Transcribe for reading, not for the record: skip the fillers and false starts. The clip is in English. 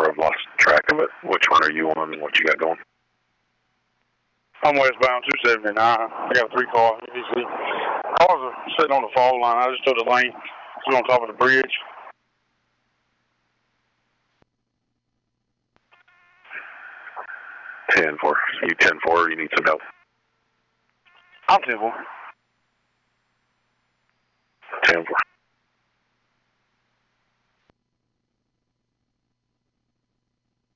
4. I've lost track of it. Which one are you on and what you got going? I'm westbound 279. I got a 3-car EDC. Cars are sitting on the fall line. I just took the lane. It's on top of the bridge. 10-4. You 10-4 or you need some help? I'm 10-4. 10-4.